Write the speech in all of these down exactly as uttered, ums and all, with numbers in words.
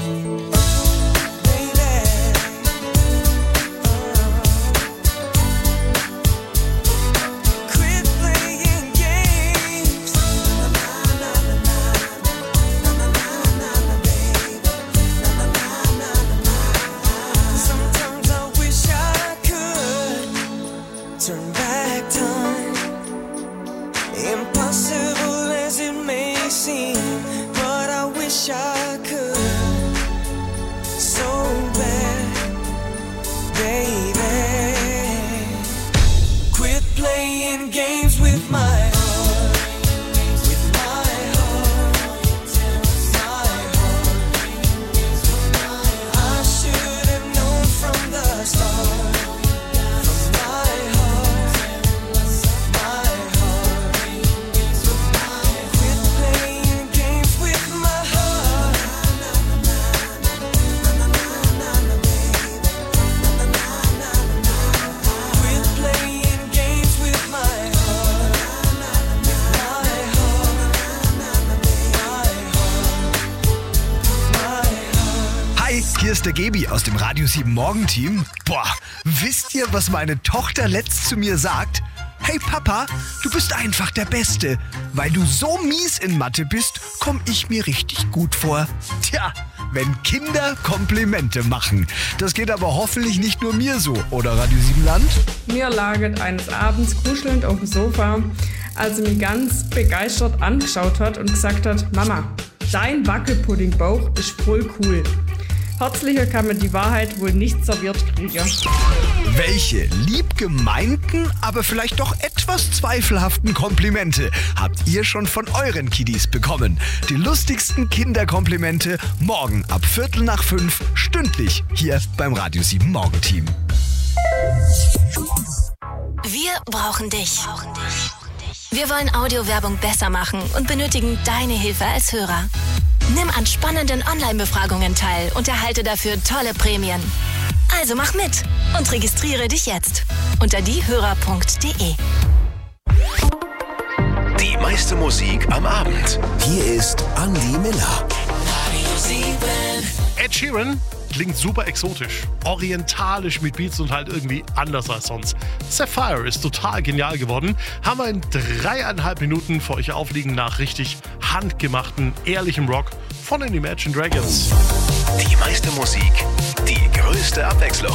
Hier ist der Gebi aus dem Radio sieben Morgenteam. Boah, wisst ihr, was meine Tochter letzt zu mir sagt? Hey Papa, du bist einfach der Beste. Weil du so mies in Mathe bist, komm ich mir richtig gut vor. Tja, wenn Kinder Komplimente machen. Das geht aber hoffentlich nicht nur mir so, oder Radio sieben Land? Mir laget eines Abends kuschelnd auf dem Sofa, als er mich ganz begeistert angeschaut hat und gesagt hat, Mama, dein Wackelpuddingbauch ist voll cool. Herzlicher kann man die Wahrheit wohl nicht serviert kriegen. Welche liebgemeinten, aber vielleicht doch etwas zweifelhaften Komplimente habt ihr schon von euren Kiddies bekommen? Die lustigsten Kinderkomplimente morgen ab Viertel nach fünf stündlich hier beim Radio sieben Morgenteam. Wir brauchen dich. Wir wollen Audiowerbung besser machen und benötigen deine Hilfe als Hörer. Nimm an spannenden Online-Befragungen teil und erhalte dafür tolle Prämien. Also mach mit und registriere dich jetzt unter diehörer punkt de. Die meiste Musik am Abend. Hier ist Andi Miller. Ed Sheeran klingt super exotisch, orientalisch mit Beats und halt irgendwie anders als sonst. Sapphire ist total genial geworden. Haben wir in dreieinhalb Minuten für euch aufliegen nach richtig handgemachten, ehrlichem Rock von den Imagine Dragons. Die meiste Musik, die größte Abwechslung.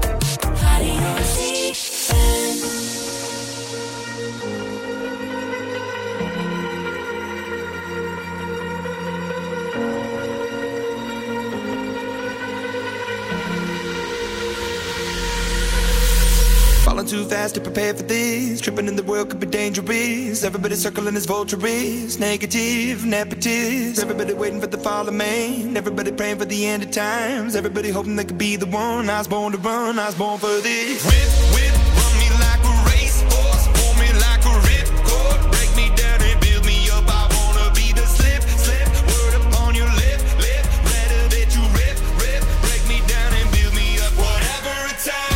Falling too fast to prepare for this. Tripping in the world could be dangerous. Everybody circling as vultures. Negative, nepotist. Everybody waiting for the fall of man. Everybody praying for the end of times. Everybody hoping they could be the one. I was born to run, I was born for this. Whip, whip, run me like a racehorse. Pull me like a ripcord. Break me down and build me up. I wanna be the slip, slip. Word upon your lip, lip. Rather that you rip, rip. Break me down and build me up. Whatever it takes.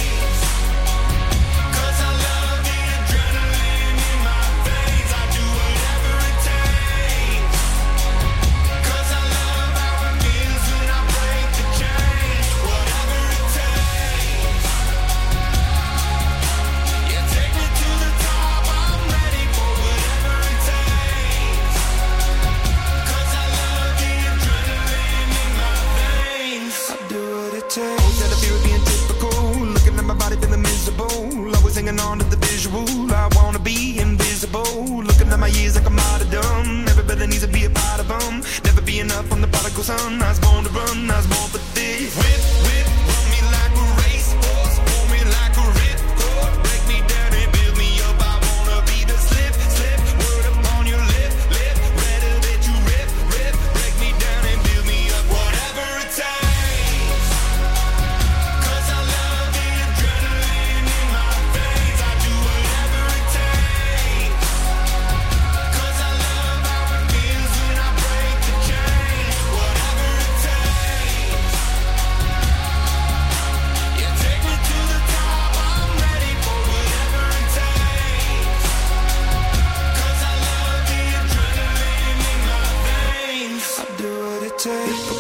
Hanging on to the visual, I wanna be invisible. Looking at my years like I'm out of dumb. Everybody needs to be a part of them. Never be enough from the prodigal son. I was born to run, I was born for this. Whip, whip, run me like a racehorse. Pull me like a ripcord. Break me down and build me up. I wanna be the slip, slip. Word upon your lip, lip. Rather that you rip, rip. Break me down and build me up. Whatever it takes.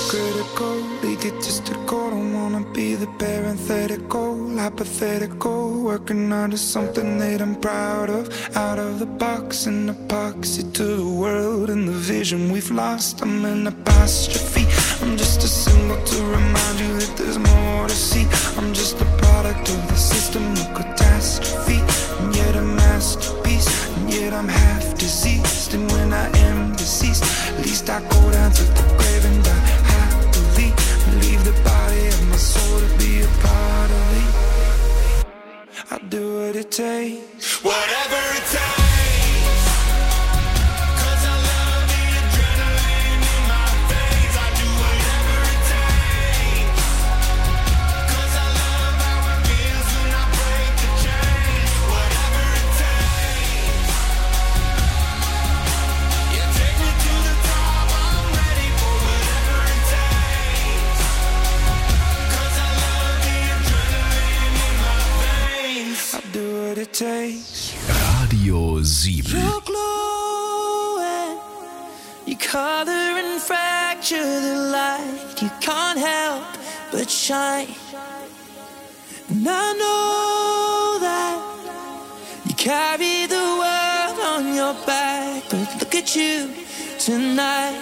hypocritical, egotistical. Don't wanna be the parenthetical, hypothetical, working out of something that I'm proud of. Out of the box, an epoxy to the world and the vision we've lost. I'm an apostrophe. I'm just a symbol to remind you that there's more to see. I'm just a product of the system of catastrophe, and yet a masterpiece, and yet I'm half diseased. And when I am deceased, at least I go down to the grave and die happily, and leave the body of my soul to be a part of it. I'll do what it takes, whatever it takes. Radio sieben. You're glowing, you color and fracture the light. You can't help but shine. And I know that you carry the world on your back, but look at you tonight.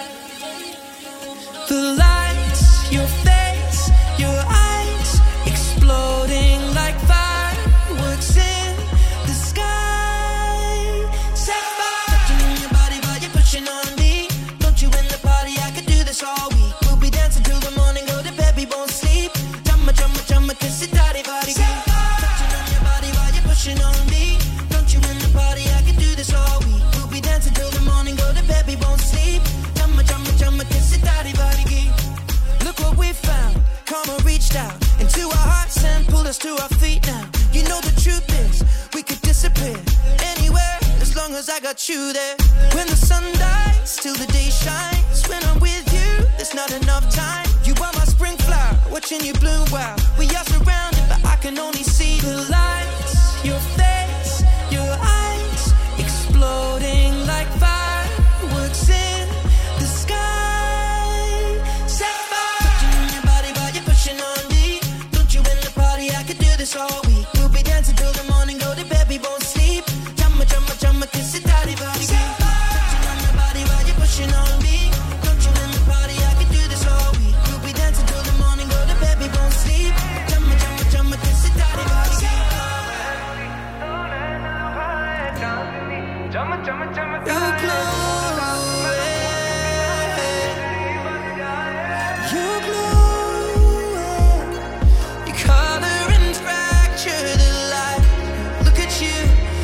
The lights, your face, your eyes, exploding like fireworks in the sky. Set fire touching your body while you're pushing on me. Don't you in the party? I could do this all week. We'll be dancing till the morning, go to bed, we won't sleep. Chumma, chumma, chumma, kiss it, daddy, body. Touching on your body while you're pushing on me. Don't you in the party? I could do this all week. We'll be dancing till the morning, go to bed, we won't sleep. Chumma, chumma, chumma, kiss it, daddy, body. Look what we found. Karma reached out into our hearts and pulled us to our feet now. You know the truth is, we could disappear anywhere as long as I got you there. When the sun dies, till the day shines. When I'm with you, there's not enough time. You are my spring flower, watching you bloom wild. We are surrounded, but I can only see the lights. Your face, your eyes, exploding like fireworks in the sky. Set fire touching on your body while you're pushing on me. Don't you in the party? I could do this all week. We'll be dancing till the morning, go to bed, we won't sleep. Chumma, chumma, chumma, kiss it, daddy, body. Touching on your body while you're pushing on me. Don't you in the party? I could do this all week. We'll be dancing till the morning, go to bed, we won't sleep. Chumma, chumma, chumma, kiss it, daddy, body. You're glowing, you're glowing. You color and fracture the light. Look at you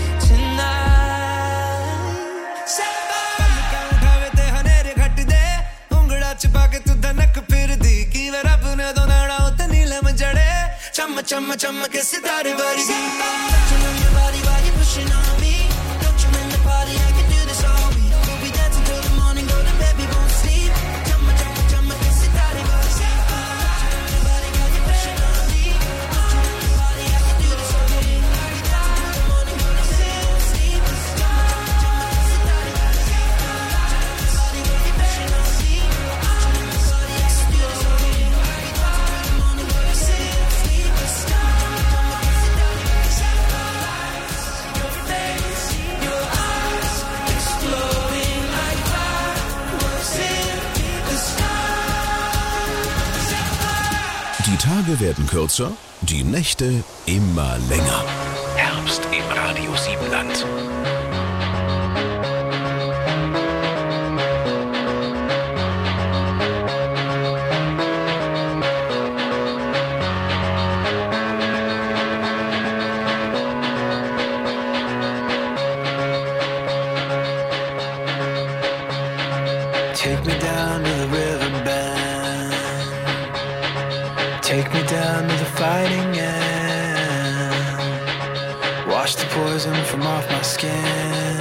tonight. Set fire. उठावे ते हनेरे घट दे उंगड़ा छिपा के तू धनक फिर दी की वर अपने दो नाड़ा उते नीलम जड़े Chumma, chumma, chumma, kiss it, daddy, body. Touching on your body while you're pushing on me. Don't you in the party? I can do this all week. We'll be dancing till the morning, go to bed, we won't sleep. Chumma, chumma, chumma, kiss it, daddy, body. Touching on your body while you're pushing on me. Don't you in the party? I can do this all week. We'll be dancing till the morning, go to bed, we won't sleep. Chumma, chumma, chumma, kiss it, daddy, body. Touching on your body while you're pushing on me. Don't you in the party? I can do this all week. We'll be dancing till the morning, go to bed, we won't sleep. Die Tage werden kürzer, die Nächte immer länger. Herbst im Radio Siebenland. Take me down to the riverbed. Take me down to the fighting end. Wash the poison from off my skin.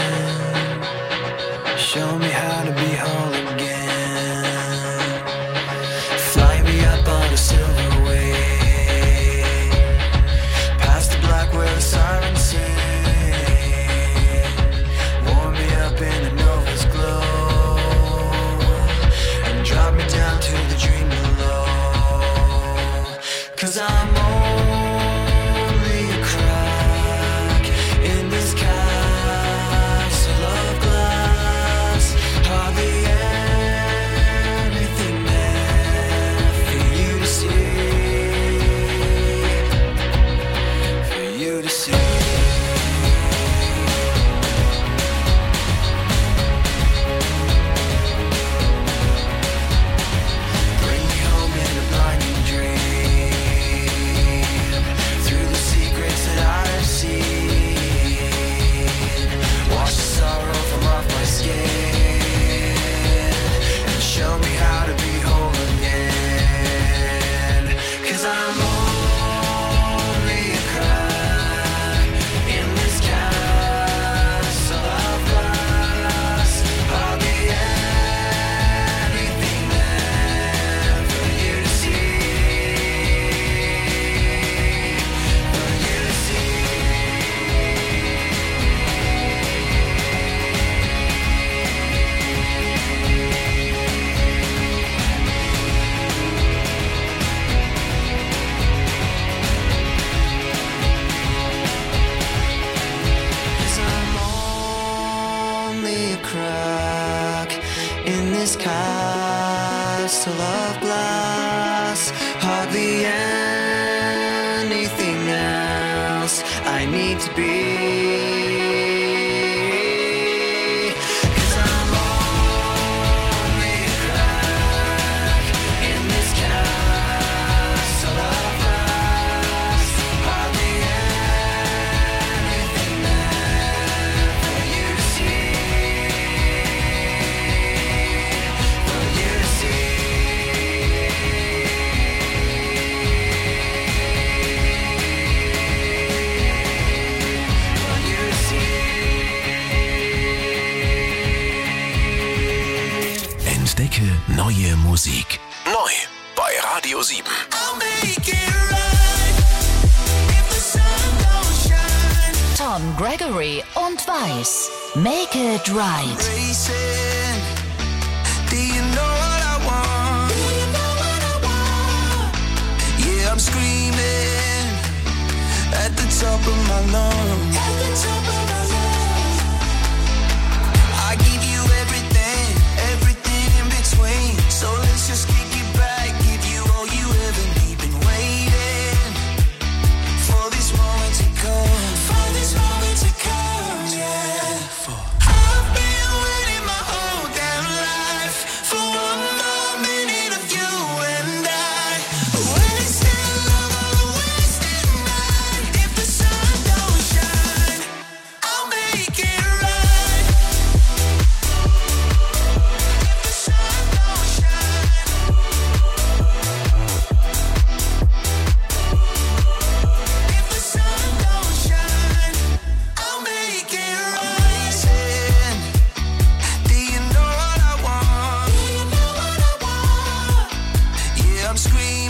Show me how to be whole again. Fly me up on a silver wave, past the black where the sirens sing. Warm me up in a nova's glow, and drop me down to the castle of glass. Hardly anything else I need to be. Entdecke neue Musik. Neu bei Radio sieben. Tom Gregory und Weiß. Make it right. Do you know what I want? Do you know what I want? Yeah, I'm screaming at the top of my lungs. At the top of my lungs. I give you everything, everything in between. So let's just kick it back, give you all you ever need. Been waiting for this moment to come. For this moment to come, yeah. For I've been waiting my whole damn life for one more minute of you and I. Wasting love on a wasted night. If the sun don't shine, I'll make it right. If the sun don't shine, if the sun don't shine, I'll make it right. Do you know what I want? Do you know what I want? Yeah, I'm screaming